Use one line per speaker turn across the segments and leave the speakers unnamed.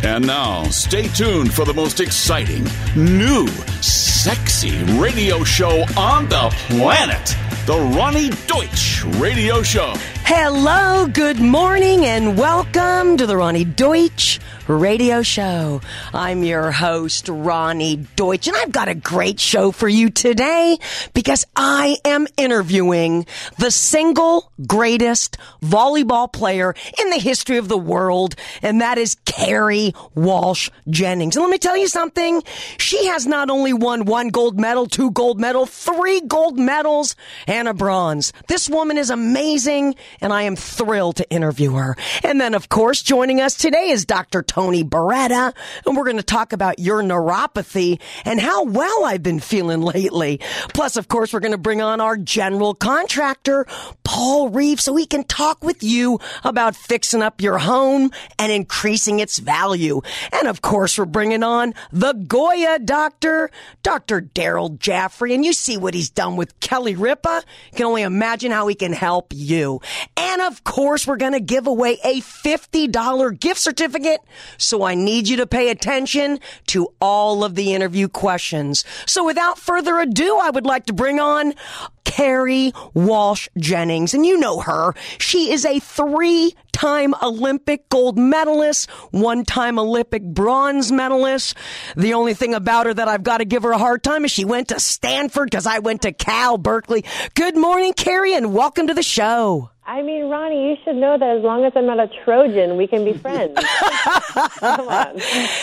And now, stay tuned for the most exciting, new, sexy radio show on the planet. The Ronnie Deutsch Radio Show.
Hello, good morning, and welcome to the Ronnie Deutsch Radio Show. I'm your host, Ronnie Deutsch, and I've got a great show for you today because I am interviewing the single greatest volleyball player in the history of the world, and that is Kerri Walsh Jennings. And let me tell you something. She has not only won 1 gold medal, 2 gold medals, 3 gold medals, and a bronze. This woman is amazing, and I am thrilled to interview her. And then, of course, joining us today is Dr. Tony Beretta, and we're going to talk about your neuropathy and how well I've been feeling lately. Plus, of course, we're going to bring on our general contractor, Paul Reeve, so he can talk with you about fixing up your home and increasing its value. And, of course, we're bringing on the Goya doctor, Dr. Daryl Jaffrey, and you see what he's done with Kelly Ripa. You can only imagine how he can help you. And, of course, we're going to give away a $50 gift certificate, so I need you to pay attention to all of the interview questions. So without further ado, I would like to bring on Kerri Walsh Jennings. And you know her. She is a 3-time Olympic gold medalist, 1-time Olympic bronze medalist. The only thing about her that I've got to give her a hard time is she went to Stanford because I went to Cal Berkeley. Good morning, Kerri, and welcome to the show.
I mean, Ronnie, you should know that as long as I'm not a Trojan, we can be friends. Come on.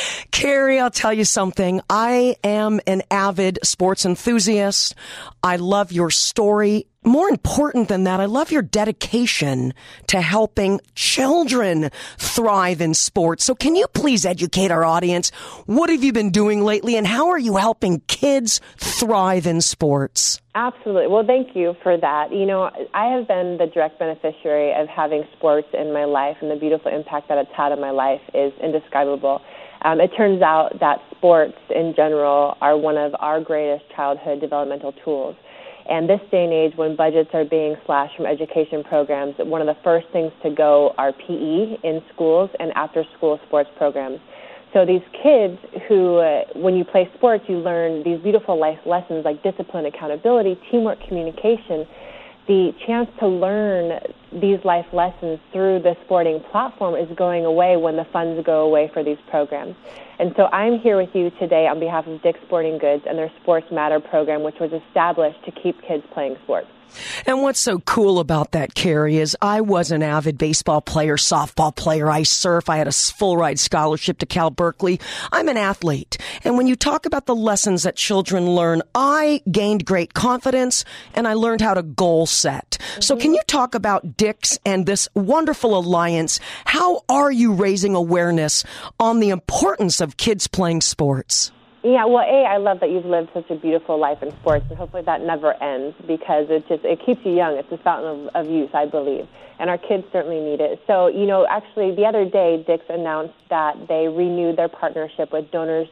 Kerri, I'll tell you something. I am an avid sports enthusiast. I love your story. More important than that, I love your dedication to helping children thrive in sports. So can you please educate our audience? What have you been doing lately, and how are you helping kids thrive in sports?
Absolutely. Well, thank you for that. You know, I have been the direct beneficiary of having sports in my life, and the beautiful impact that it's had on my life is indescribable. It turns out that sports in general are one of our greatest childhood developmental tools. And this day and age, when budgets are being slashed from education programs, one of the first things to go are PE in schools and after-school sports programs. So these kids who, when you play sports, you learn these beautiful life lessons like discipline, accountability, teamwork, communication. The chance to learn these life lessons through the sporting platform is going away when the funds go away for these programs. And so I'm here with you today on behalf of Dick's Sporting Goods and their Sports Matter program, which was established to keep kids playing sports.
And what's so cool about that, Kerri, is I was an avid baseball player, softball player. I surf. I had a full-ride scholarship to Cal Berkeley. I'm an athlete. And when you talk about the lessons that children learn, I gained great confidence, and I learned how to goal set. Mm-hmm. So can you talk about Dick's and this wonderful alliance? How are you raising awareness on the importance of kids playing sports?
Yeah, well, I love that you've lived such a beautiful life in sports, and hopefully that never ends because it keeps you young. It's a fountain of youth, I believe, and our kids certainly need it. So, you know, actually the other day, Dick's announced that they renewed their partnership with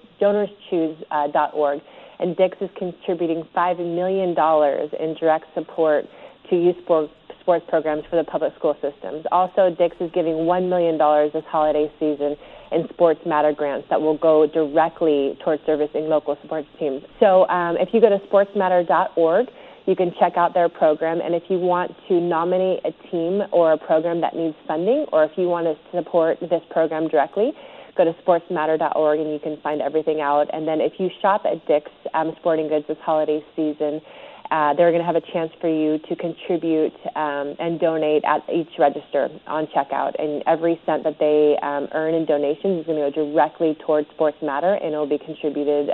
DonorsChoose.org, and Dick's is contributing $5 million in direct support to youth sports programs for the public school systems. Also, Dick's is giving $1 million this holiday season in Sports Matter grants that will go directly towards servicing local sports teams. So if you go to sportsmatter.org, you can check out their program. And if you want to nominate a team or a program that needs funding, or if you want to support this program directly, go to sportsmatter.org and you can find everything out. And then if you shop at Dick's Sporting Goods this holiday season, they're going to have a chance for you to contribute and donate at each register on checkout. And every cent that they earn in donations is going to go directly towards Sports Matter, and it will be contributed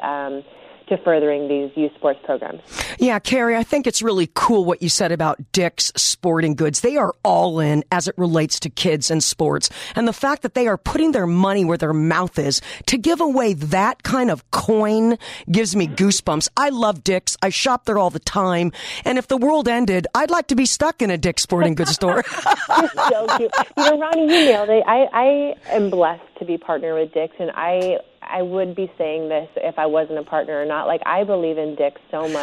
to furthering these youth sports programs.
Yeah, Kerri, I think it's really cool what you said about Dick's Sporting Goods. They are all in as it relates to kids and sports. And the fact that they are putting their money where their mouth is to give away that kind of coin gives me goosebumps. I love Dick's. I shop there all the time. And if the world ended, I'd like to be stuck in a Dick's Sporting Goods store.
You're so cute. You know, Ronnie, you nailed it. I am blessed to be partnered with Dick's, and I would be saying this if I wasn't a partner or not. Like, I believe in Dick's so much.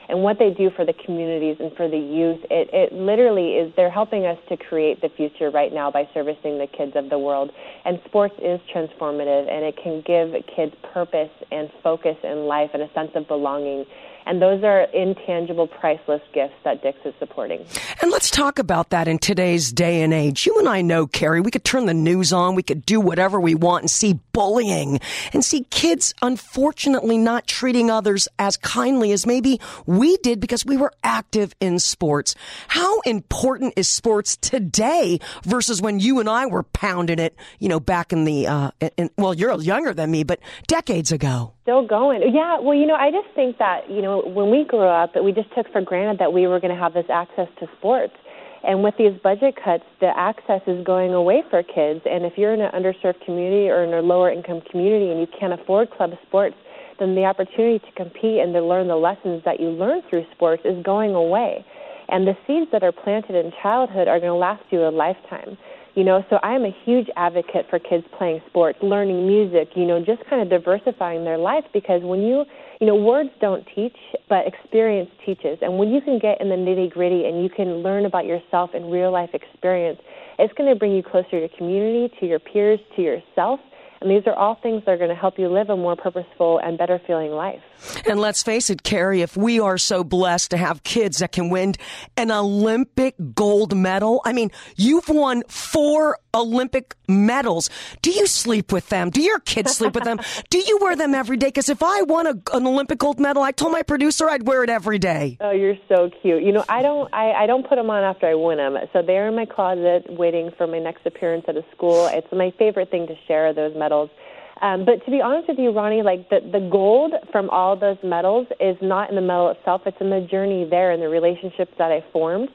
And what they do for the communities and for the youth, it literally is, they're helping us to create the future right now by servicing the kids of the world. And sports is transformative, and it can give kids purpose and focus in life and a sense of belonging. And those are intangible, priceless gifts that Dix is supporting.
And let's talk about that in today's day and age. You and I know, Carrie, we could turn the news on, we could do whatever we want and see bullying and see kids, unfortunately, not treating others as kindly as maybe we did because we were active in sports. How important is sports today versus when you and I were pounding it, back in the, well, you're younger than me, but decades ago?
Still going. Yeah, well, I just think that, when we grew up, we just took for granted that we were going to have this access to sports. And with these budget cuts, the access is going away for kids. And if you're in an underserved community or in a lower income community and you can't afford club sports, then the opportunity to compete and to learn the lessons that you learn through sports is going away. And the seeds that are planted in childhood are going to last you a lifetime. So I'm a huge advocate for kids playing sports, learning music, just kind of diversifying their life, because when words don't teach, but experience teaches. And when you can get in the nitty-gritty and you can learn about yourself in real-life experience, it's going to bring you closer to your community, to your peers, to yourself. And these are all things that are going to help you live a more purposeful and better feeling life.
And let's face it, Carrie, if we are so blessed to have kids that can win an Olympic gold medal, I mean, you've won 4 Olympic medals. Do you sleep with them? Do your kids sleep with them? Do you wear them every day? Because if I won an Olympic gold medal, I told my producer I'd wear it every day.
Oh, you're so cute. I don't put them on after I win them. So they're in my closet waiting for my next appearance at a school. It's my favorite thing to share, those medals. But to be honest with you, Ronnie, the gold from all those medals is not in the medal itself. It's in the journey there and the relationships that I formed.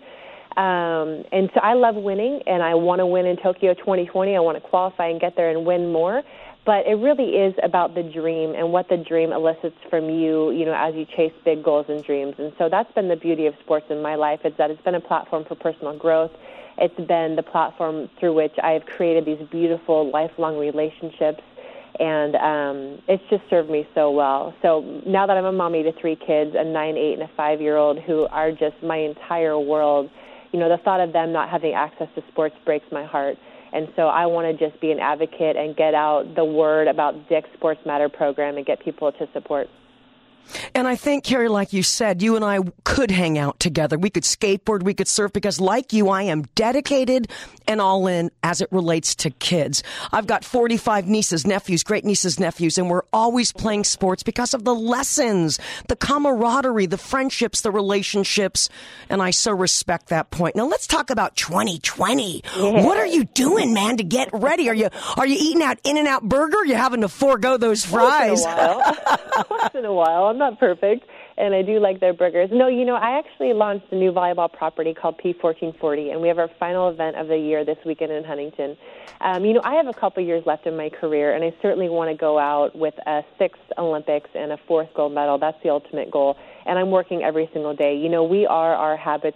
And so I love winning, and I want to win in Tokyo 2020. I want to qualify and get there and win more. But it really is about the dream and what the dream elicits from you, as you chase big goals and dreams. And so that's been the beauty of sports in my life, is that it's been a platform for personal growth. It's been the platform through which I have created these beautiful lifelong relationships. And it's just served me so well. So now that I'm a mommy to 3 kids, a 9, 8, and a 5-year-old, who are just my entire world, the thought of them not having access to sports breaks my heart. And so I want to just be an advocate and get out the word about Dix Sports Matter program and get people to support.
And I think, Carrie, like you said, you and I could hang out together. We could skateboard, we could surf, because like you, I am dedicated and all in as it relates to kids. I've got 45 nieces, nephews, great nieces, nephews, and we're always playing sports because of the lessons, the camaraderie, the friendships, the relationships, and I so respect that point. Now let's talk about 2020. Yeah. What are you doing, man, to get ready? Are you eating out In-N-Out Burger? Are you having to forego those fries?
Once in a while. I'm not perfect, and I do like their burgers. No, I actually launched a new volleyball property called P1440, and we have our final event of the year this weekend in Huntington. I have a couple years left in my career, and I certainly want to go out with a 6th Olympics and a 4th gold medal. That's the ultimate goal, and I'm working every single day. We are our habits.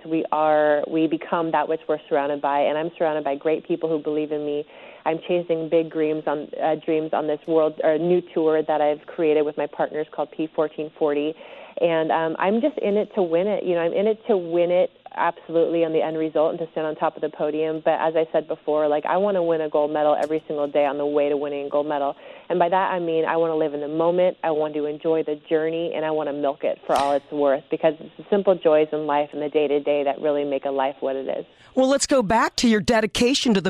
We become that which we're surrounded by, and I'm surrounded by great people who believe in me. I'm chasing big dreams on this new tour that I've created with my partners called P1440, and I'm just in it to win it. I'm in it to win it absolutely on the end result and to stand on top of the podium. But as I said before, I want to win a gold medal every single day on the way to winning a gold medal. And by that I mean I want to live in the moment, I want to enjoy the journey, and I want to milk it for all it's worth, because it's the simple joys in life and the day-to-day that really make a life what it is.
Well, let's go back to your dedication to the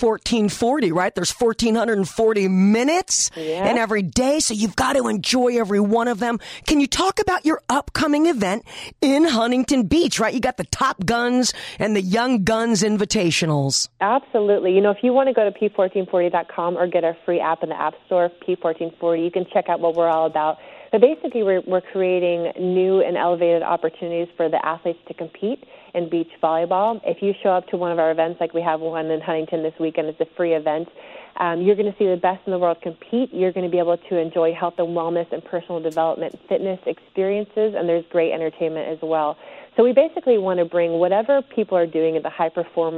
P1440, right? There's 1,440 minutes in every day, so you've got to enjoy every one of them. Can you talk about your upcoming event in Huntington Beach, right? You got the Top Guns and the Young Guns Invitationals.
Absolutely. If you want to go to P1440.com or get our free app in the App Store, P1440, you can check out what we're all about. But basically, we're creating new and elevated opportunities for the athletes to compete in beach volleyball. If you show up to one of our events, like we have one in Huntington this weekend, it's a free event. You're going to see the best in the world compete. You're going to be able to enjoy health and wellness and personal development, fitness experiences, and there's great entertainment as well. So we basically want to bring whatever people are doing at the high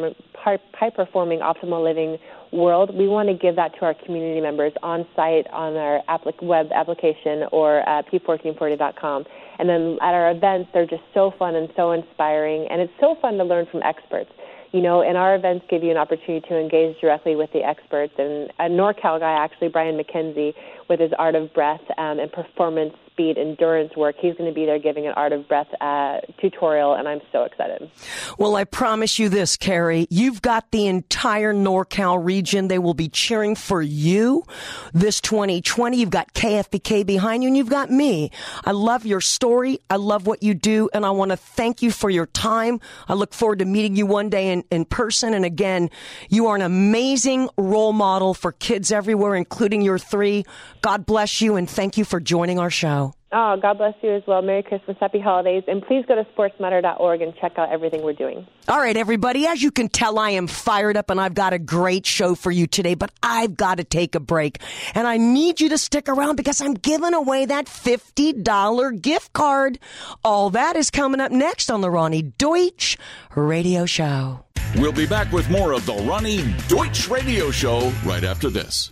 high-performing optimal living world, we want to give that to our community members on site on our web application or at p1440.com. And then at our events, they're just so fun and so inspiring, and it's so fun to learn from experts. You know, and our events give you an opportunity to engage directly with the experts. And a NorCal guy, actually, Brian McKenzie, with his Art of Breath and performance, speed, endurance work, he's going to be there giving an Art of Breath tutorial, and I'm so excited.
Well, I promise you this, Carrie. You've got the entire NorCal region. They will be cheering for you this 2020. You've got KFBK behind you, and you've got me. I love your story. I love what you do, and I want to thank you for your time. I look forward to meeting you one day in person. And again, you are an amazing role model for kids everywhere, including your 3. God bless you, and thank you for joining our show.
Oh, God bless you as well. Merry Christmas, Happy Holidays, and please go to sportsmatter.org and check out everything we're doing.
All right, everybody, as you can tell, I am fired up, and I've got a great show for you today, but I've got to take a break, and I need you to stick around because I'm giving away that $50 gift card. All that is coming up next on the Ronnie Deutsch Radio Show.
We'll be back with more of the Ronnie Deutsch Radio Show right after this.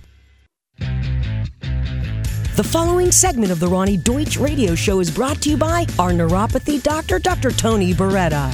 The following segment of the Ronnie Deutsch Radio Show is brought to you by our neuropathy doctor, Dr. Tony Beretta.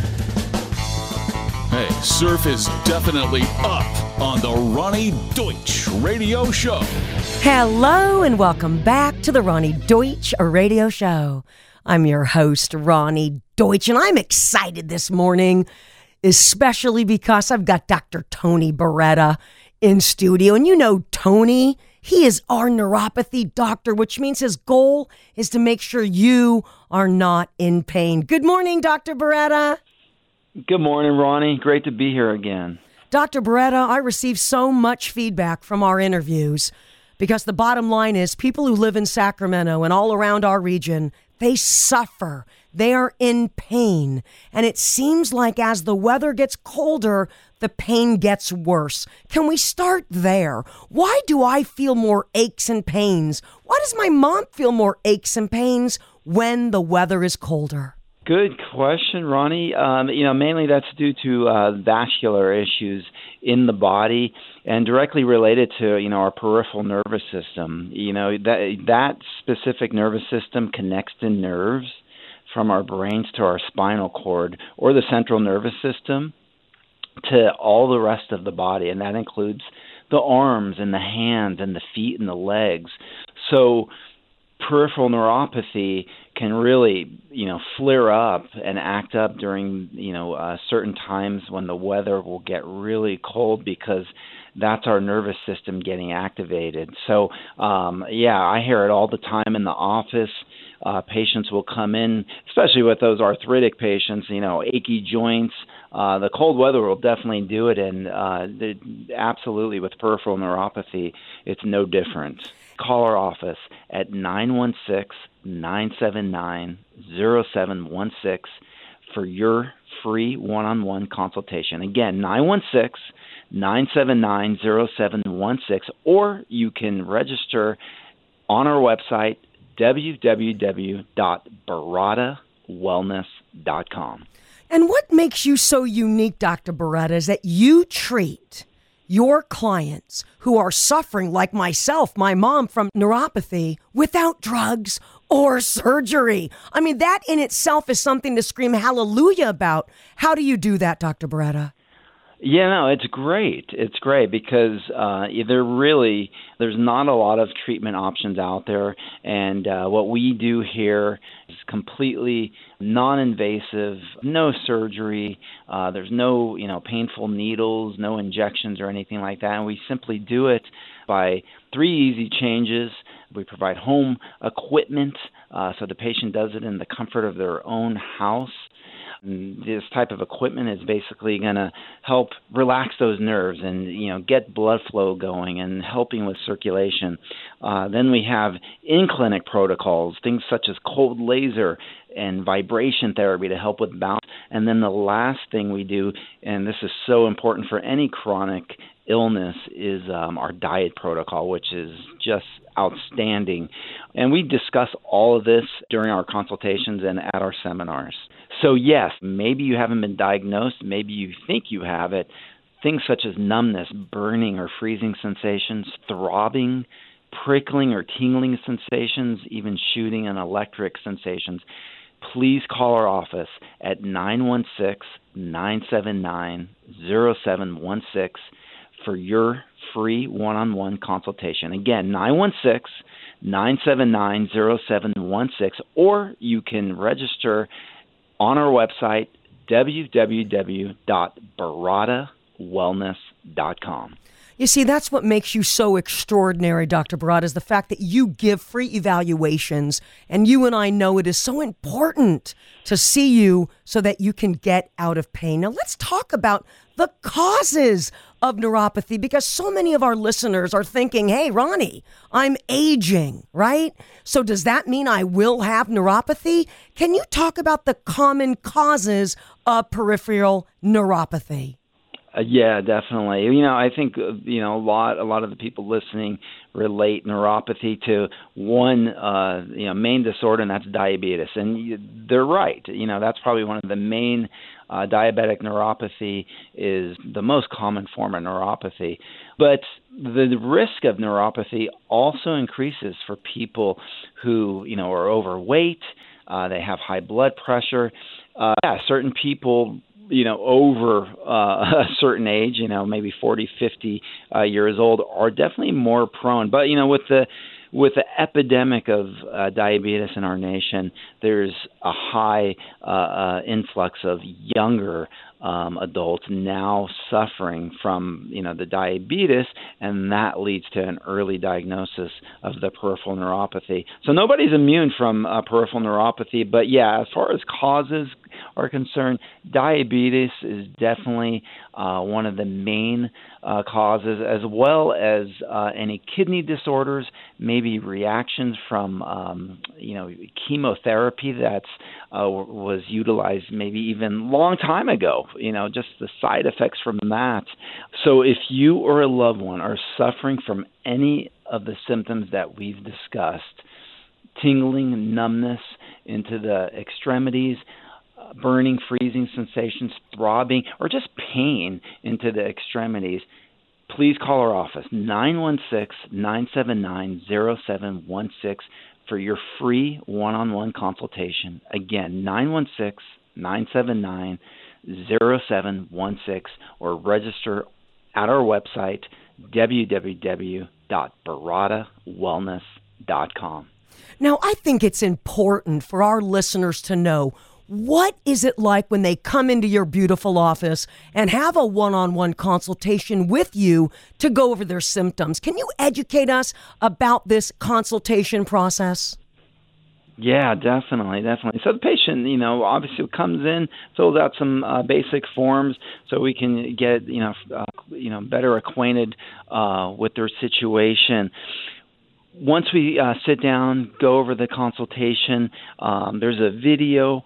Hey, surf is definitely up on the Ronnie Deutsch Radio Show.
Hello and welcome back to the Ronnie Deutsch Radio Show. I'm your host, Ronnie Deutsch, and I'm excited this morning, especially because I've got Dr. Tony Beretta in studio. And you know Tony, he is our neuropathy doctor, which means his goal is to make sure you are not in pain. Good morning, Dr. Beretta.
Good morning, Ronnie. Great to be here again.
Dr. Beretta, I receive so much feedback from our interviews because the bottom line is people who live in Sacramento and all around our region, they suffer. They are in pain. And it seems like as the weather gets colder, the pain gets worse. Can we start there? Why do I feel more aches and pains? Why does my mom feel more aches and pains when the weather is colder?
Good question, Ronnie. Mainly that's due to vascular issues in the body and directly related to, our peripheral nervous system. That specific nervous system connects the nerves from our brains to our spinal cord or the central nervous system to all the rest of the body, and that includes the arms and the hands and the feet and the legs. So peripheral neuropathy can really, flare up and act up during, certain times when the weather will get really cold because that's our nervous system getting activated. So, I hear it all the time in the office. Patients will come in, especially with those arthritic patients, achy joints. The cold weather will definitely do it, and absolutely with peripheral neuropathy, it's no different. Call our office at 916-979-0716 for your free one-on-one consultation. Again, 916-979-0716, or you can register on our website, www.beratawellness.com.
And what makes you so unique, Dr. Beretta, is that you treat your clients who are suffering, like myself, my mom, from neuropathy without drugs or surgery. I mean, that in itself is something to scream hallelujah about. How do you do that, Dr. Beretta?
Yeah, no, it's great. It's great because there's not a lot of treatment options out there, and what we do here is completely non-invasive, no surgery. There's no, painful needles, no injections or anything like that, and we simply do it by 3 easy changes. We provide home equipment, so the patient does it in the comfort of their own house. And this type of equipment is basically going to help relax those nerves and, get blood flow going and helping with circulation. Then we have in-clinic protocols, things such as cold laser and vibration therapy to help with balance. And then the last thing we do, and this is so important for any chronic illness, is our diet protocol, which is just outstanding. And we discuss all of this during our consultations and at our seminars. So yes, maybe you haven't been diagnosed, maybe you think you have it. things such as numbness, burning or freezing sensations, throbbing, prickling or tingling sensations, even shooting and electric sensations, please call our office at 916-979-0716 for your free one-on-one consultation. Again, 916-979-0716, or you can register on our website, www.baratawellness.com.
You see, that's what makes you so extraordinary, Dr. Baratta, is the fact that you give free evaluations, and you and I know it is so important to see you so that you can get out of pain. Now, let's talk about the causes of neuropathy, because so many of our listeners are thinking, hey, Ronnie, I'm aging, right? So does that mean I will have neuropathy? Can you talk about the common causes of peripheral neuropathy?
Yeah, definitely. I think a lot of the people listening relate neuropathy to one main disorder, and that's diabetes. And they're right. That's probably one of the main diabetic neuropathy is the most common form of neuropathy. But the risk of neuropathy also increases for people who are overweight. They have high blood pressure. Certain people over a certain age, maybe 40, 50 years old, are definitely more prone. But, with the epidemic of diabetes in our nation, there's a high influx of younger adults now suffering from, the diabetes, and that leads to an early diagnosis of the peripheral neuropathy. So nobody's immune from peripheral neuropathy, but as far as causes are concerned, diabetes is definitely one of the main causes, as well as any kidney disorders, maybe reactions from chemotherapy that's was utilized maybe even long time ago, just the side effects from that. So if you or a loved one are suffering from any of the symptoms that we've discussed, tingling, numbness into the extremities, burning, freezing sensations, throbbing, or just pain into the extremities, please call our office, 916-979-0716, for your free one-on-one consultation. Again, 916-979-0716, or register at our website, www.baratawellness.com.
Now, I think it's important for our listeners to know, what is it like when they come into your beautiful office and have a one-on-one consultation with you to go over their symptoms? Can you educate us about this consultation process?
Yeah, definitely. So the patient, obviously comes in, fills out some basic forms so we can get, better acquainted with their situation. Once we sit down, go over the consultation, there's a video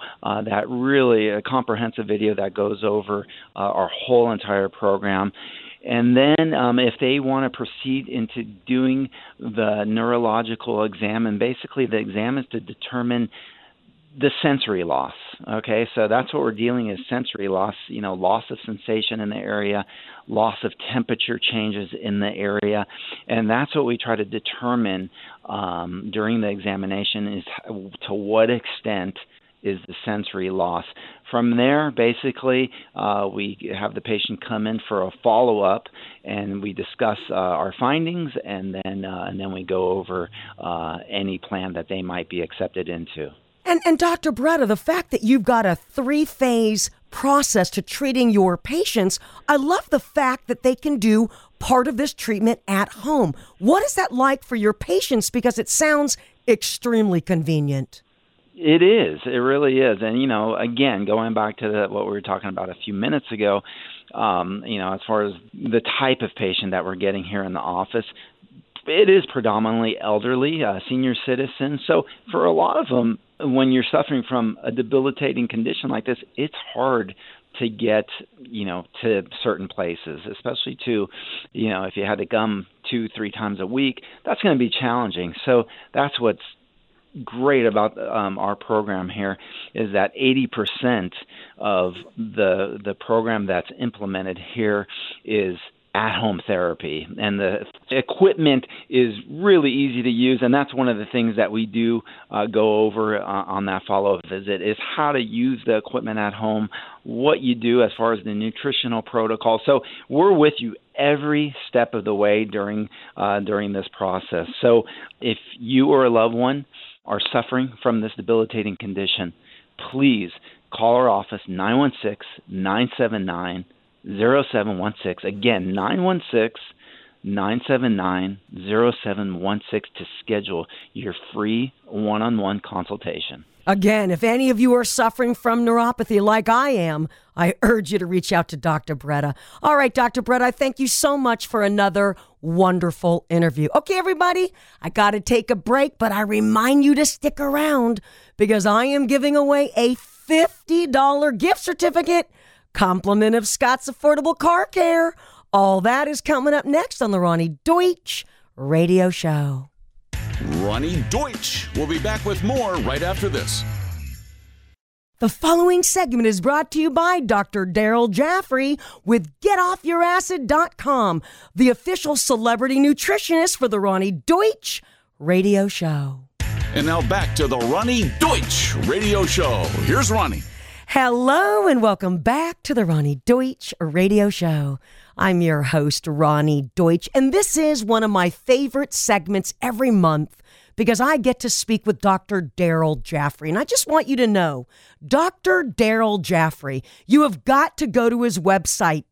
a comprehensive video that goes over our whole entire program. And then if they want to proceed into doing the neurological exam, and basically the exam is to determine the sensory loss. Okay, so that's what we're dealing is sensory loss, loss of sensation in the area, loss of temperature changes in the area, and that's what we try to determine during the examination is to what extent is the sensory loss. From there, basically, we have the patient come in for a follow-up, and we discuss our findings, and then we go over any plan that they might be accepted into.
And Dr. Baratta, the fact that you've got a 3-phase process to treating your patients, I love the fact that they can do part of this treatment at home. What is that like for your patients? Because it sounds extremely convenient.
It is. It really is. And, again, going back to what we were talking about a few minutes ago, as far as the type of patient that we're getting here in the office, it is predominantly elderly, senior citizens. So for a lot of them, when you're suffering from a debilitating condition like this, it's hard to get, to certain places, especially to, if you had to come 2-3 times a week, that's going to be challenging. So that's what's great about our program here is that 80% of the program that's implemented here is at-home therapy, and the equipment is really easy to use, and that's one of the things that we do go over on that follow-up visit is how to use the equipment at home, what you do as far as the nutritional protocol. So we're with you every step of the way during this process. So if you or a loved one are suffering from this debilitating condition, please call our office, 916-979-0716. Again, 916-979-0716 to schedule your free one-on-one consultation.
Again, if any of you are suffering from neuropathy like I am, I urge you to reach out to Dr. Breda. All right, Dr. Breda, I thank you so much for another wonderful interview. Okay, everybody, I got to take a break, but I remind you to stick around because I am giving away a $50 gift certificate, compliment of Scott's Affordable Car Care. All that is coming up next on the Ronnie Deutsch Radio Show.
Ronnie Deutsch will be back with more right after this.
The following segment is brought to you by Dr. Daryl Jaffrey with GetOffYourAcid.com, the official celebrity nutritionist for the Ronnie Deutsch Radio Show.
And now back to the Ronnie Deutsch Radio Show. Here's Ronnie.
Hello and welcome back to the Ronnie Deutsch Radio Show. I'm your host, Ronnie Deutsch, and this is one of my favorite segments every month because I get to speak with Dr. Daryl Jaffrey. And I just want you to know, Dr. Daryl Jaffrey, you have got to go to his website,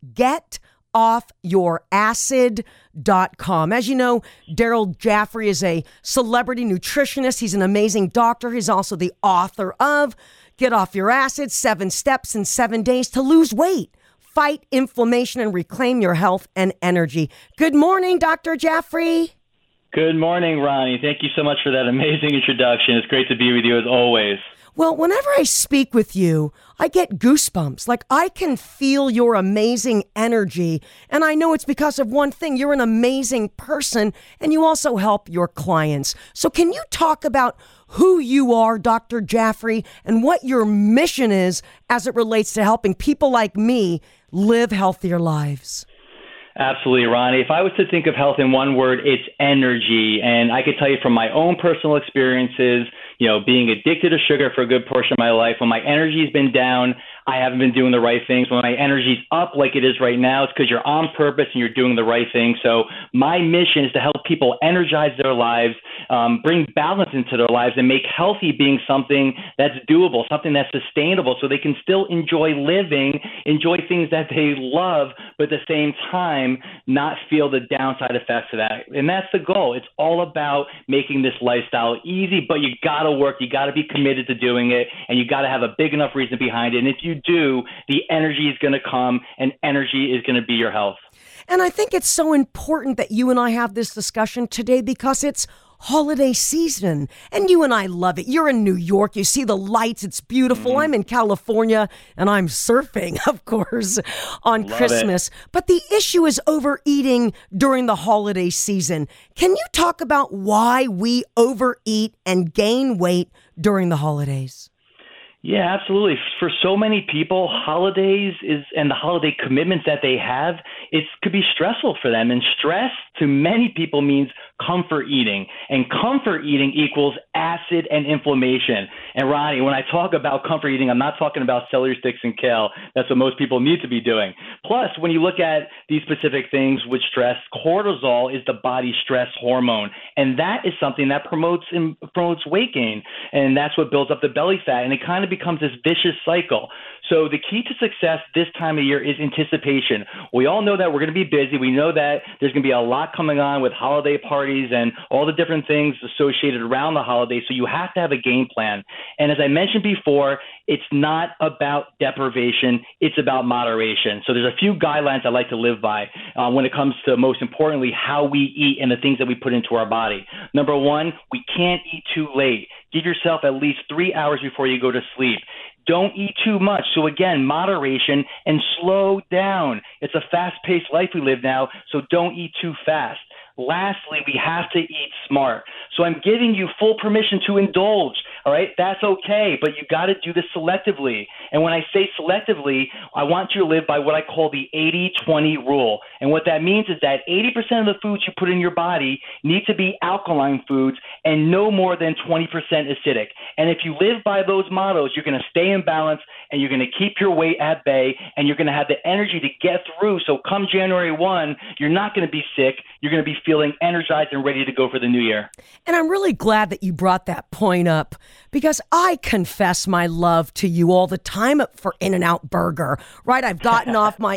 GetOffYourAcid.com. As you know, Daryl Jaffrey is a celebrity nutritionist. He's an amazing doctor. He's also the author of Get Off Your Acid, 7 Steps in 7 Days to Lose Weight, Fight Inflammation, and Reclaim Your Health and Energy. Good morning, Dr. Jaffrey.
Good morning, Ronnie. Thank you so much for that amazing introduction. It's great to be with you as always.
Well, whenever I speak with you, I get goosebumps. Like, I can feel your amazing energy, and I know it's because of one thing. You're an amazing person, and you also help your clients. So can you talk about who you are, Dr. Jaffrey, and what your mission is as it relates to helping people like me live healthier lives?
Absolutely, Ronnie. If I was to think of health in one word, it's energy. And I could tell you from my own personal experiences, being addicted to sugar for a good portion of my life, when my energy's been down, I haven't been doing the right things. When my energy's up like it is right now, it's because you're on purpose and you're doing the right thing. So my mission is to help people energize their lives, bring balance into their lives, and make healthy being something that's doable, something that's sustainable, so they can still enjoy living, enjoy things that they love, but at the same time, not feel the downside effects of that. And that's the goal. It's all about making this lifestyle easy, but you got to work, you got to be committed to doing it, and you got to have a big enough reason behind it. And if you do, the energy is going to come, and energy is going to be your health.
And I think it's so important that you and I have this discussion today because it's holiday season, and you and I love it. You're in New York. You see the lights. It's beautiful. I'm in California, and I'm surfing, of course, on Christmas. But the issue is overeating during the holiday season. Can you talk about why we overeat and gain weight during the holidays?
Yeah, absolutely. For so many people, holidays and the holiday commitments that they have, it could be stressful for them. And stress to many people means comfort eating, and comfort eating equals acid and inflammation. And Ronnie, when I talk about comfort eating, I'm not talking about celery sticks and kale. That's what most people need to be doing. Plus, when you look at these specific things with stress, cortisol is the body's stress hormone, and that is something that promotes weight gain, and that's what builds up the belly fat, and it kind of becomes this vicious cycle. So the key to success this time of year is anticipation. We all know that we're going to be busy. We know that there's going to be a lot coming on with holiday parties and all the different things associated around the holidays. So you have to have a game plan. And as I mentioned before, it's not about deprivation. It's about moderation. So there's a few guidelines I like to live by when it comes to, most importantly, how we eat and the things that we put into our body. Number one, we can't eat too late. Give yourself at least 3 hours before you go to sleep. Don't eat too much. So again, moderation and slow down. It's a fast-paced life we live now, so don't eat too fast. Lastly, we have to eat smart. So I'm giving you full permission to indulge. All right, that's okay, but you got to do this selectively. And when I say selectively, I want you to live by what I call the 80-20 rule. And what that means is that 80% of the foods you put in your body need to be alkaline foods and no more than 20% acidic. And if you live by those mottos, you're going to stay in balance and you're going to keep your weight at bay and you're going to have the energy to get through. So come January 1, you're not going to be sick. You're going to be feeling energized and ready to go for the new year.
And I'm really glad that you brought that point up, because I confess my love to you all the time for In-N-Out Burger, right? I've gotten off my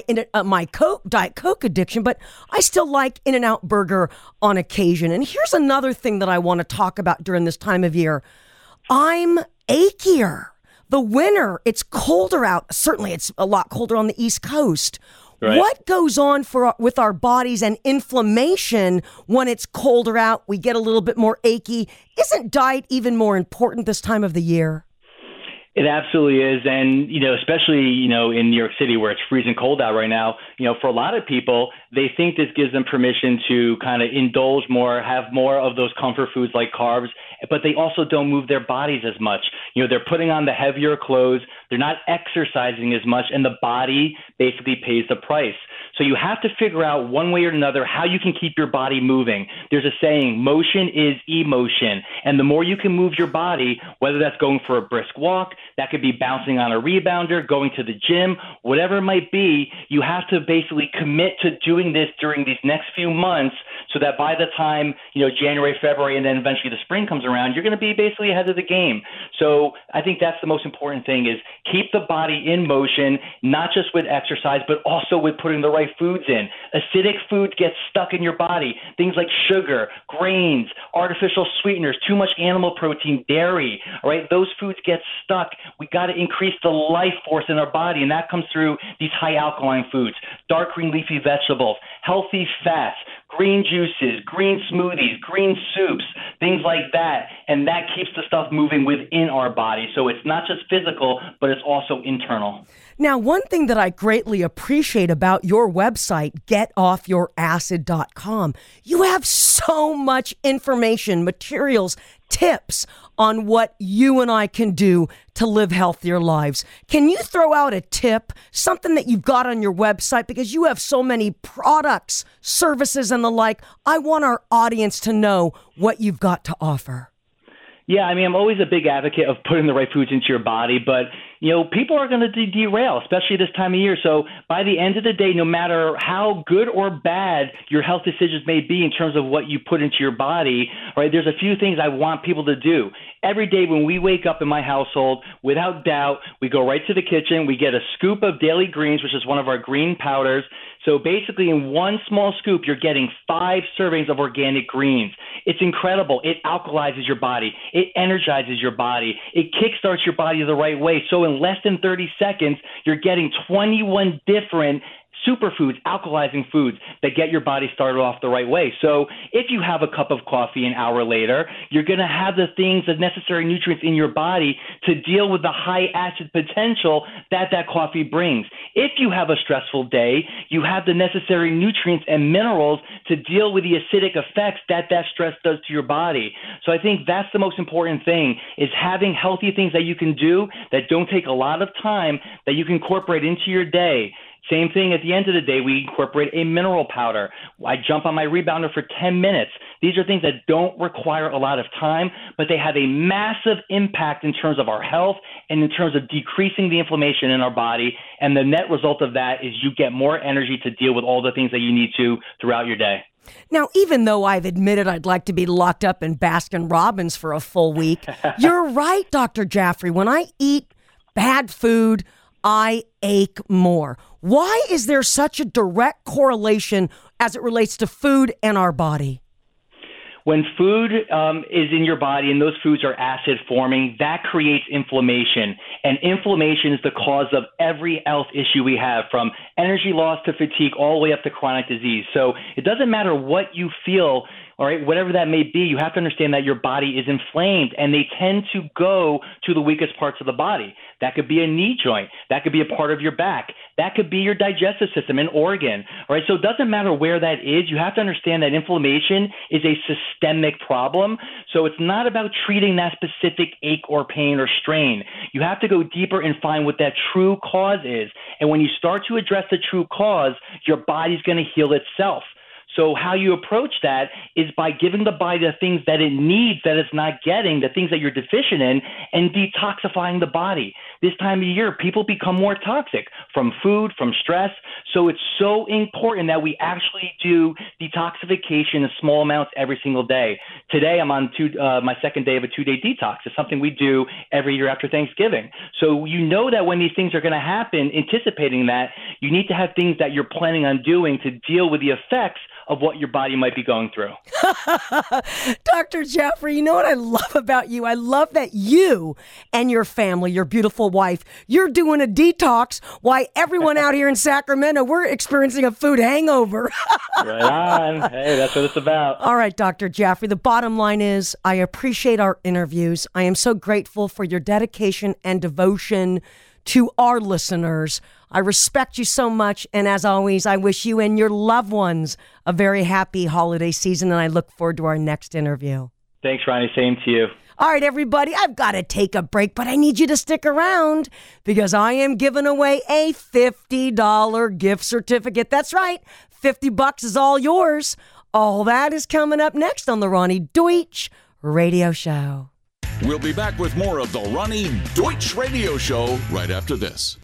Diet Coke addiction, but I still like In-N-Out Burger on occasion. And here's another thing that I want to talk about during this time of year. I'm achier. The winter, it's colder out. Certainly, it's a lot colder on the East Coast. Right. What goes on with our bodies and inflammation when it's colder out? We get a little bit more achy. Isn't diet even more important this time of the year?
It absolutely is. And, especially, in New York City where it's freezing cold out right now, for a lot of people, they think this gives them permission to kind of indulge more, have more of those comfort foods like carbs, but they also don't move their bodies as much. They're putting on the heavier clothes. They're not exercising as much, and the body basically pays the price. So you have to figure out one way or another how you can keep your body moving. There's a saying, motion is emotion. And the more you can move your body, whether that's going for a brisk walk, that could be bouncing on a rebounder, going to the gym, whatever it might be, you have to basically commit to doing this during these next few months so that by the time, January, February, and then eventually the spring comes around, you're going to be basically ahead of the game. So I think that's the most important thing is keep the body in motion, not just with exercise, but also with putting the right foods in. Acidic foods get stuck in your body. Things like sugar, grains, artificial sweeteners, too much animal protein, dairy, all right? Those foods get stuck. We got to increase the life force in our body, and that comes through these high alkaline foods, dark green leafy vegetables, healthy fats, green juices, green smoothies, green soups, things like that. And that keeps the stuff moving within our body. So it's not just physical, but it's also internal.
Now, one thing that I greatly appreciate about your website, getoffyouracid.com, you have so much information, materials, tips on what you and I can do to live healthier lives. Can you throw out a tip, something that you've got on your website? Because you have so many products, services, and the like. I want our audience to know what you've got to offer.
Yeah, I'm always a big advocate of putting the right foods into your body, but people are going to derail, especially this time of year. So by the end of the day, no matter how good or bad your health decisions may be in terms of what you put into your body, right, there's a few things I want people to do. Every day when we wake up in my household, without doubt, we go right to the kitchen. We get a scoop of Daily Greens, which is one of our green powders. So basically in one small scoop, you're getting 5 servings of organic greens. It's incredible. It alkalizes your body. It energizes your body. It kickstarts your body the right way. So in less than 30 seconds, you're getting 21 different superfoods, alkalizing foods that get your body started off the right way. So if you have a cup of coffee an hour later, you're going to have the things, the necessary nutrients in your body to deal with the high acid potential that coffee brings. If you have a stressful day, you have the necessary nutrients and minerals to deal with the acidic effects that stress does to your body. So I think that's the most important thing, is having healthy things that you can do that don't take a lot of time, that you can incorporate into your day. Same thing at the end of the day, we incorporate a mineral powder. I jump on my rebounder for 10 minutes. These are things that don't require a lot of time, but they have a massive impact in terms of our health and in terms of decreasing the inflammation in our body. And the net result of that is you get more energy to deal with all the things that you need to throughout your day.
Now, even though I've admitted I'd like to be locked up in Baskin-Robbins for a full week, you're right, Dr. Jaffrey. When I eat bad food, I ache more. Why is there such a direct correlation as it relates to food and our body?
When food is in your body and those foods are acid forming, that creates inflammation. And inflammation is the cause of every health issue we have, from energy loss to fatigue all the way up to chronic disease. So it doesn't matter what you feel. all right, whatever that may be, you have to understand that your body is inflamed, and they tend to go to the weakest parts of the body. That could be a knee joint. That could be a part of your back. That could be your digestive system, an organ. All right, so it doesn't matter where that is. You have to understand that inflammation is a systemic problem. So it's not about treating that specific ache or pain or strain. You have to go deeper and find what that true cause is. And when you start to address the true cause, your body's going to heal itself. So how you approach that is by giving the body the things that it needs that it's not getting, the things that you're deficient in, and detoxifying the body. This time of year, people become more toxic from food, from stress. So it's so important that we actually do detoxification in small amounts every single day. Today, I'm on my second day of a 2-day detox. It's something we do every year after Thanksgiving. So you know that when these things are going to happen, anticipating that, you need to have things that you're planning on doing to deal with the effects of what your body might be going through.
Dr. Jeffrey, you know what I love about you? I love that you and your family, your beautiful wife, you're doing a detox while everyone out here in Sacramento, we're experiencing a food hangover.
Right on. Hey, that's what it's about.
All right, Dr. Jeffrey, the bottom line is I appreciate our interviews. I am so grateful for your dedication and devotion to our listeners. I respect you so much, and as always, I wish you and your loved ones a very happy holiday season, and I look forward to our next interview.
Thanks, Ronnie. Same to you.
All right, everybody, I've got to take a break, but I need you to stick around because I am giving away a $50 gift certificate. That's right, $50 is all yours. All that is coming up next on the Ronnie Deutsch Radio Show.
We'll be back with more of the Ronnie Deutsch Radio Show right after this.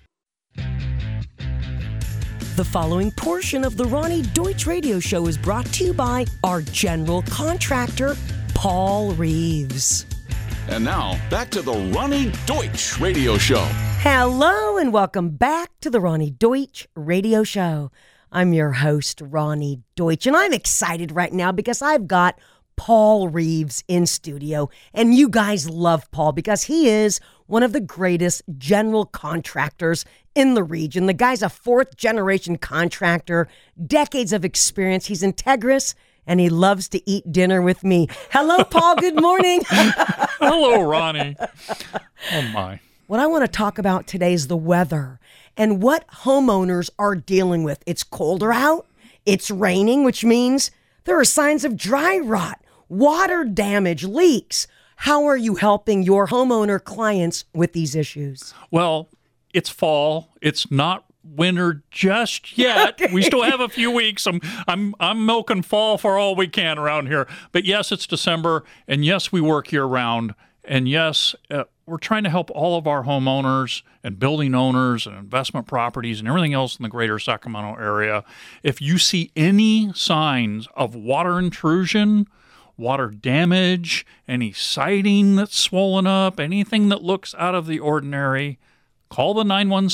The following portion of the Ronnie Deutsch Radio Show is brought to you by our general contractor, Paul Reeves.
And now, back to the Ronnie Deutsch Radio Show.
Hello and welcome back to the Ronnie Deutsch Radio Show. I'm your host, Ronnie Deutsch, and I'm excited right now because I've got Paul Reeves in studio. And you guys love Paul because he is one of the greatest general contractors in the region. The guy's a 4th-generation contractor, decades of experience. He's integrous, and he loves to eat dinner with me. Hello, Paul. Good morning.
Hello, Ronnie. Oh, my.
What I want to talk about today is the weather and what homeowners are dealing with. It's colder out. It's raining, which means there are signs of dry rot, water damage, leaks. How are you helping your homeowner clients with these issues?
Well, it's fall. It's not winter just yet. Okay. We still have a few weeks. I'm milking fall for all we can around here. But yes, it's December, and yes, we work year round. And yes, we're trying to help all of our homeowners and building owners and investment properties and everything else in the greater Sacramento area. If you see any signs of water intrusion, water damage, any siding that's swollen up, anything that looks out of the ordinary, call the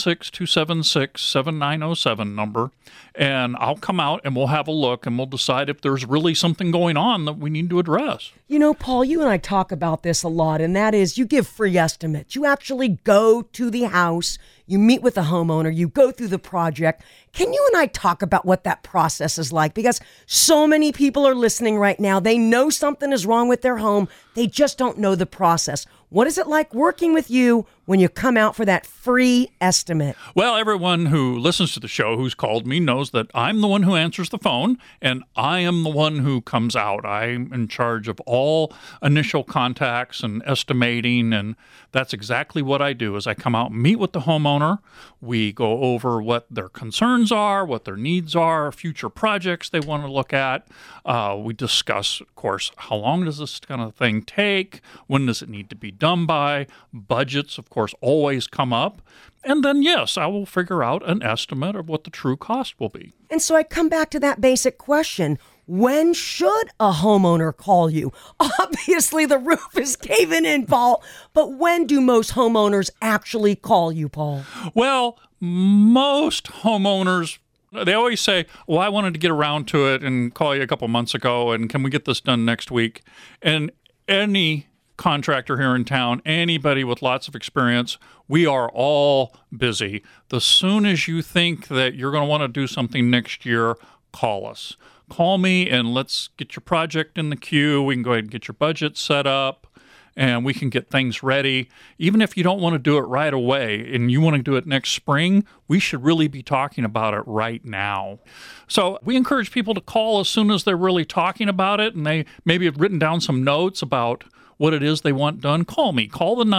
916-276-7907 number, and I'll come out and we'll have a look and we'll decide if there's really something going on that we need to address.
You know, Paul, you and I talk about this a lot, and that is you give free estimates. You actually go to the house, you meet with the homeowner, you go through the project. Can you and I talk about what that process is like? Because so many people are listening right now. They know something is wrong with their home. They just don't know the process. What is it like working with you when you come out for that free estimate?
Well, everyone who listens to the show who's called me knows that I'm the one who answers the phone, and I am the one who comes out. I'm in charge of all initial contacts and estimating, and that's exactly what I do. Is I come out and meet with the homeowner. We go over what their concerns are, what their needs are, future projects they want to look at. We discuss, of course, how long does this kind of thing take? When does it need to be done by? Budgets, of course, always come up. And then, yes, I will figure out an estimate of what the true cost will be.
And so I come back to that basic question. When should a homeowner call you? Obviously, the roof is caving in, Paul. But when do most homeowners actually call you, Paul?
Well, most homeowners, they always say, well, I wanted to get around to it and call you a couple months ago, and can we get this done next week? And any contractor here in town, anybody with lots of experience, we are all busy. The soon as you think that you're going to want to do something next year, call us. call me and let's get your project in the queue. We can go ahead and get your budget set up, and we can get things ready. Even if you don't want to do it right away and you want to do it next spring, we should really be talking about it right now. So we encourage people to call as soon as they're really talking about it and they maybe have written down some notes about what it is they want done. Call me. Call the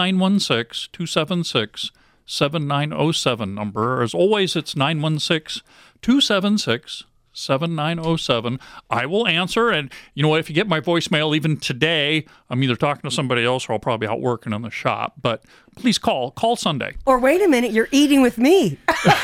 916-276-7907 number. As always, it's 916-276-7907. 7907. I will answer. And you know what? If you get my voicemail even today, I'm either talking to somebody else or I'll probably be out working in the shop. But please call. Call Sunday.
Or wait a minute, you're eating with me.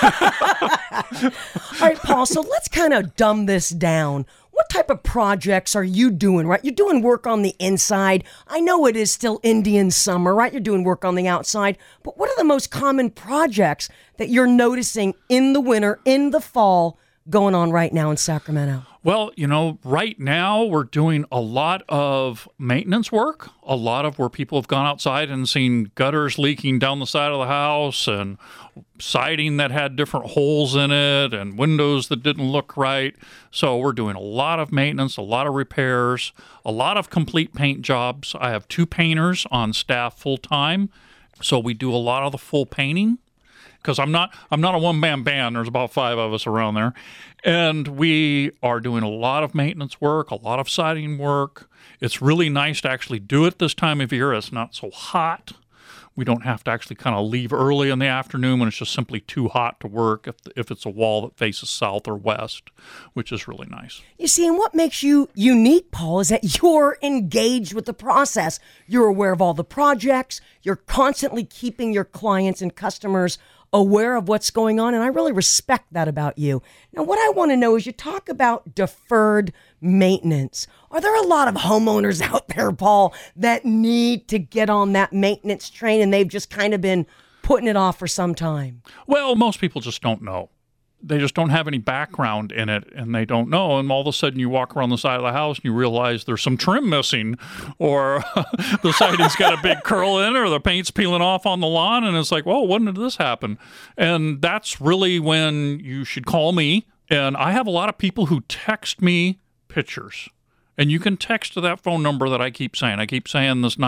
All right, Paul, so let's kind of dumb this down. What type of projects are you doing, right? You're doing work on the inside. I know it is still Indian summer, right? You're doing work on the outside. But what are the most common projects that you're noticing in the winter, in the fall, going on right now in Sacramento?
Well, you know, right now we're doing a lot of maintenance work, a lot of where people have gone outside and seen gutters leaking down the side of the house and siding that had different holes in it and windows that didn't look right. So we're doing a lot of maintenance, a lot of repairs, a lot of complete paint jobs. I have 2 painters on staff full time, so we do a lot of the full painting. Because I'm not a one-man band. There's about 5 of us around there. And we are doing a lot of maintenance work, a lot of siding work. It's really nice to actually do it this time of year. It's not so hot. We don't have to actually kind of leave early in the afternoon when it's just simply too hot to work if it's a wall that faces south or west, which is really nice.
You see, and what makes you unique, Paul, is that you're engaged with the process. You're aware of all the projects. You're constantly keeping your clients and customers aware of what's going on, and I really respect that about you. Now, what I want to know is you talk about deferred maintenance. Are there a lot of homeowners out there, Paul, that need to get on that maintenance train and they've just kind of been putting it off for some time?
Well, most people just don't know. They just don't have any background in it, and they don't know. And all of a sudden, you walk around the side of the house, and you realize there's some trim missing, or the siding's got a big curl in it, or the paint's peeling off on the lawn, and it's like, whoa, when did this happen? And that's really when you should call me. And I have a lot of people who text me pictures. And you can text to that phone number that I keep saying. I keep saying this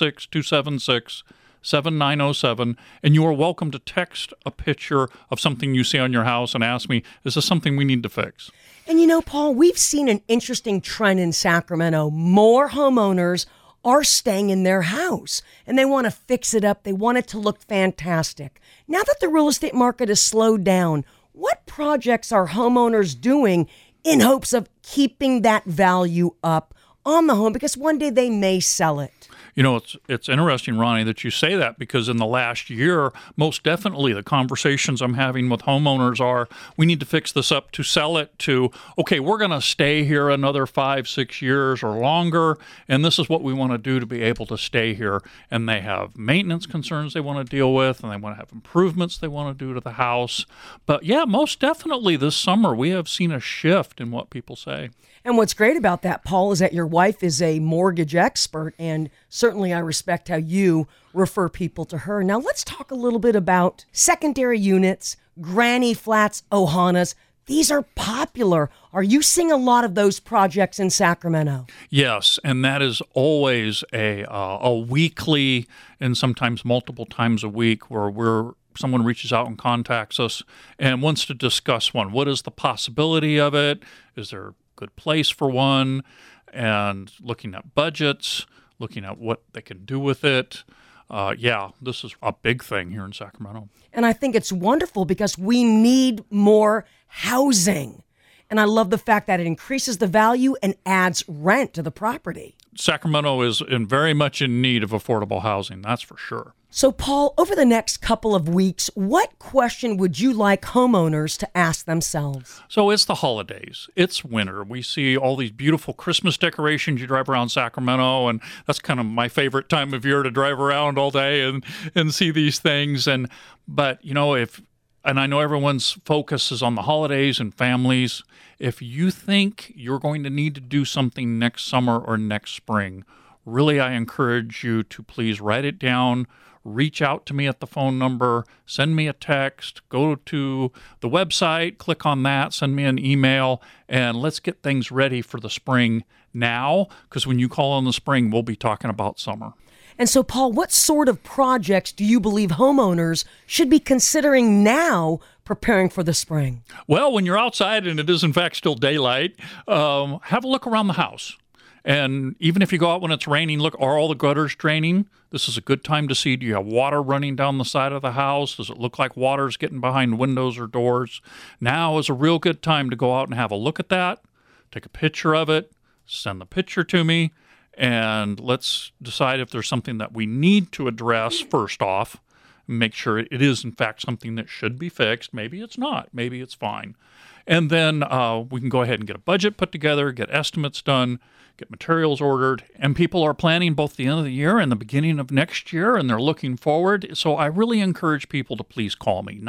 916-276-7907, and you are welcome to text a picture of something you see on your house and ask me, is this something we need to fix?
And you know, Paul, we've seen an interesting trend in Sacramento. More homeowners are staying in their house, and they want to fix it up. They want it to look fantastic. Now that the real estate market has slowed down, what projects are homeowners doing in hopes of keeping that value up on the home? Because one day they may sell it.
You know, it's interesting, Ronnie, that you say that, because in the last year, most definitely the conversations I'm having with homeowners are, we need to fix this up to sell it, to, okay, we're going to stay here another 5-6 years or longer, and this is what we want to do to be able to stay here. And they have maintenance concerns they want to deal with, and they want to have improvements they want to do to the house. But yeah, most definitely this summer, we have seen a shift in what people say.
And what's great about that, Paul, is that your wife is a mortgage expert, and certainly I respect how you refer people to her. Now, let's talk a little bit about secondary units, granny flats, Ohanas. These are popular. Are you seeing a lot of those projects in Sacramento?
Yes, and that is always a weekly and sometimes multiple times a week where someone reaches out and contacts us and wants to discuss one. What is the possibility of it? Is there good place for one, and looking at budgets, looking at what they can do with it. This is a big thing here in Sacramento.
And I think it's wonderful because we need more housing. And I love the fact that it increases the value and adds rent to the property.
Sacramento is very much in need of affordable housing, that's for sure.
So, Paul, over the next couple of weeks, what question would you like homeowners to ask themselves?
So it's the holidays. It's winter. We see all these beautiful Christmas decorations. You drive around Sacramento, and that's kind of my favorite time of year to drive around all day and see these things. But, you know, and I know everyone's focus is on the holidays and families. If you think you're going to need to do something next summer or next spring, really I encourage you to please write it down, reach out to me at the phone number, send me a text, go to the website, click on that, send me an email, and let's get things ready for the spring now, because when you call in the spring, we'll be talking about summer.
And so, Paul, what sort of projects do you believe homeowners should be considering now preparing for the spring?
Well, when you're outside and it is in fact still daylight, have a look around the house. And even if you go out when it's raining, look, are all the gutters draining? This is a good time to see, do you have water running down the side of the house? Does it look like water's getting behind windows or doors? Now is a real good time to go out and have a look at that, take a picture of it, send the picture to me, and let's decide if there's something that we need to address first off. Make sure it is, in fact, something that should be fixed. Maybe it's not. Maybe it's fine. And then we can go ahead and get a budget put together, get estimates done, get materials ordered. And people are planning both the end of the year and the beginning of next year, and they're looking forward. So I really encourage people to please call me,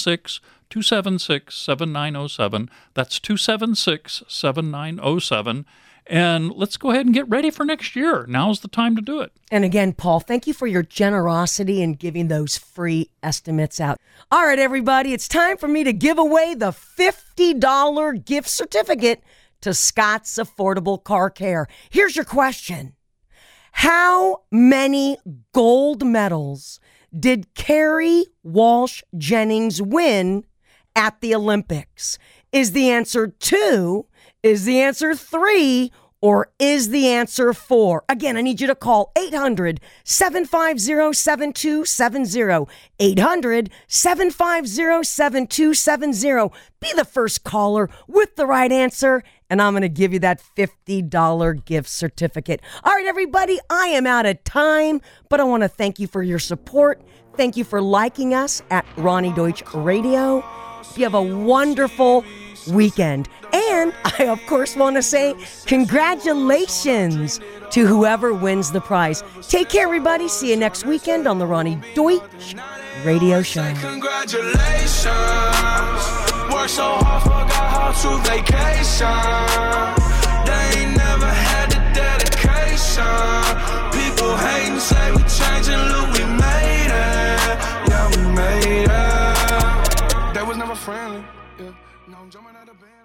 916-276-7907. That's 276-7907. And let's go ahead and get ready for next year. Now's the time to do it.
And again, Paul, thank you for your generosity in giving those free estimates out. All right, everybody, it's time for me to give away the $50 gift certificate to Scott's Affordable Car Care. Here's your question. How many gold medals did Kerry Walsh Jennings win at the Olympics? Is the answer 2? Is the answer 3? Or is the answer 4? Again, I need you to call 800-750-7270. 800-750-7270. Be the first caller with the right answer, and I'm going to give you that $50 gift certificate. All right, everybody, I am out of time, but I want to thank you for your support. Thank you for liking us at Ronnie Deutsch Radio. You have a wonderful weekend. And I, of course, want to say congratulations to whoever wins the prize. Take care, everybody. See you next weekend on the Ronnie Deutsch Radio Show.
Congratulations. Worked so hard, forgot how to vacation. They ain't never had the dedication. People hating, say we changing, look, we made it. Yeah, we made it. That was never friendly. Yeah. No, I'm jumping out of bed.